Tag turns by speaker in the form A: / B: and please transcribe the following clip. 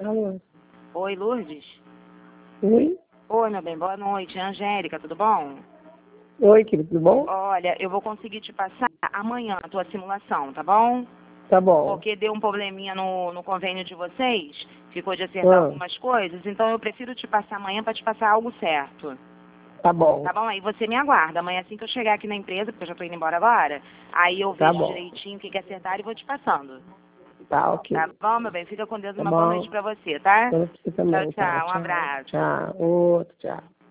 A: Alô?
B: Oi, Lourdes?
A: Oi?
B: Oi, meu bem, boa noite. É a Angélica, tudo bom?
A: Oi, querido, tudo bom?
B: Olha, eu vou conseguir te passar amanhã a tua simulação, tá bom?
A: Tá bom.
B: Porque deu um probleminha no convênio de vocês, ficou de acertar algumas coisas, então eu prefiro te passar amanhã para te passar algo certo.
A: Tá bom.
B: Tá bom? Aí você me aguarda. Amanhã assim que eu chegar aqui na empresa, porque eu já tô indo embora agora, aí eu
A: Tá
B: vejo
A: bom.
B: direitinho o que acertar e vou te passando.
A: Tá, ok.
B: Tá bom, meu bem? Fica com Deus e
A: Tá
B: uma boa
A: bom.
B: noite pra você, tá?
A: Pra você também,
B: Tchau,
A: tá?
B: tchau. Um
A: Tchau.
B: abraço.
A: Tchau. Outro, tchau.